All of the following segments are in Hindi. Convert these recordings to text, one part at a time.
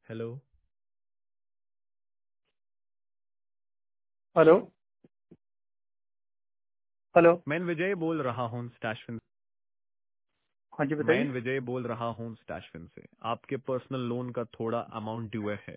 हेलो। हेलो। हेलो। मैं विजय बोल रहा हूँ स्टैशफिन। हाँ जी, मैं बताइए। विजय बोल रहा हूँ स्टैशफिन से। आपके पर्सनल लोन का थोड़ा अमाउंट ड्यू है।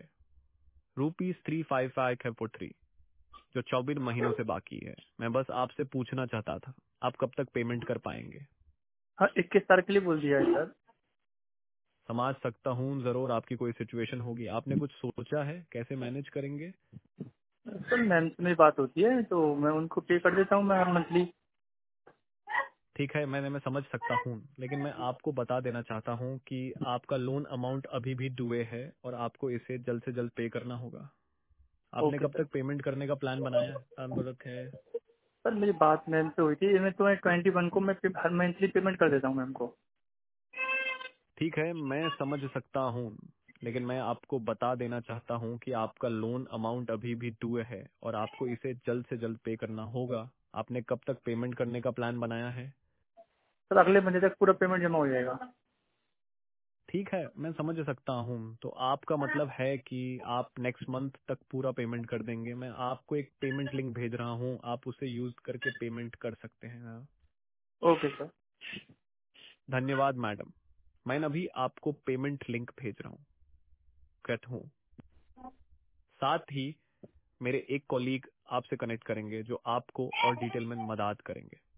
₹355 जो 24 महीनों से बाकी है। मैं बस आपसे पूछना चाहता था, आप कब तक पेमेंट कर पाएंगे? हाँ, 21 तारीख के लिए बोल दिया है सर। समझ सकता हूँ, जरूर आपकी कोई सिचुएशन होगी। आपने कुछ सोचा है कैसे मैनेज करेंगे? सर मैम से मेरी बात होती है तो मैं उनको पे कर देता हूँ मैं हर मंथली। ठीक है, मैं समझ सकता हूँ, लेकिन मैं आपको बता देना चाहता हूँ कि आपका लोन अमाउंट अभी भी ड्यू है और आपको इसे जल्द से जल्द पे करना होगा। आपने ओके कब सर। तक पेमेंट करने का प्लान बनाया है? प्लान रखा है? सर मेरी बात मैम से हुई थी, मैं तुम्हें 21 को मैं हर मंथली पेमेंट कर देता हूँ मैम को। ठीक है, मैं समझ सकता हूँ, लेकिन मैं आपको बता देना चाहता हूँ कि आपका लोन अमाउंट अभी भी ड्यू है और आपको इसे जल्द से जल्द पे करना होगा। आपने कब तक पेमेंट करने का प्लान बनाया है? सर अगले महीने तक पूरा पेमेंट जमा हो जाएगा। ठीक है, मैं समझ सकता हूँ। तो आपका मतलब है कि आप नेक्स्ट मंथ तक पूरा पेमेंट कर देंगे। मैं आपको एक पेमेंट लिंक भेज रहा हूँ, आप उसे यूज करके पेमेंट कर सकते हैं। Okay sir. धन्यवाद मैडम। मैं अभी आपको पेमेंट लिंक भेज रहा हूँ। कट हूँ। साथ ही मेरे एक कॉलीग आपसे कनेक्ट करेंगे जो आपको और डिटेल में मदद करेंगे।